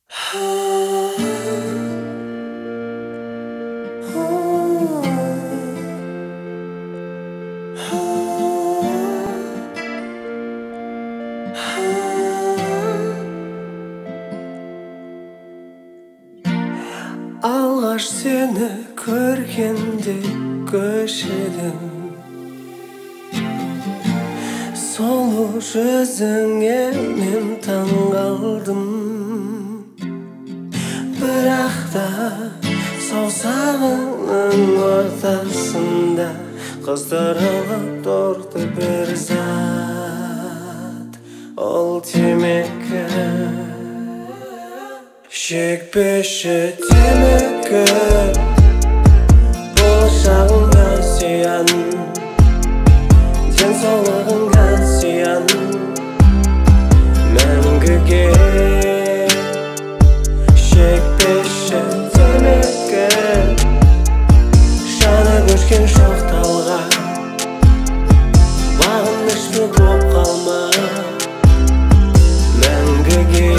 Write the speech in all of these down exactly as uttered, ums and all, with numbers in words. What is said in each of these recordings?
Алғаш сені көргенде көшедім, сұлу жүзіңе мен таңғалдым. Бірақ та саусағының ортасында қыздырылып тұрды бір зат, ол темекі. Шекпеші темекі, болашағыңа зиян, денсаулығыңа зиян, мәңгіге. Шекпеші темекі, жаны көшкен жоқ талға, бағынышты боп қалма мәңгіге.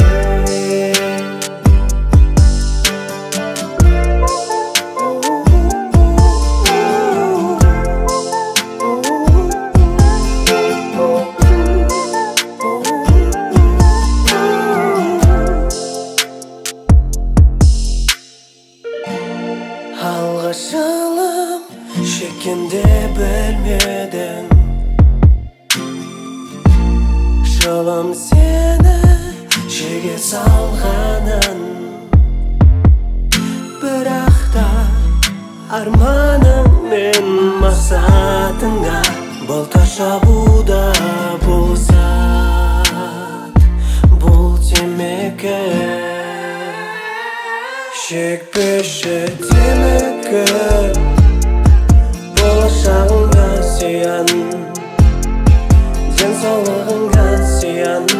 Алғаш алым шеккенде білмедім, жылым сені жеге салғанын. Бірақ та арманың мен мақсатыңа балта шабуда бұл зат, бұл темекі. Шекпеші темекі, болашағыңа зиян, денсаулығыңа зиян,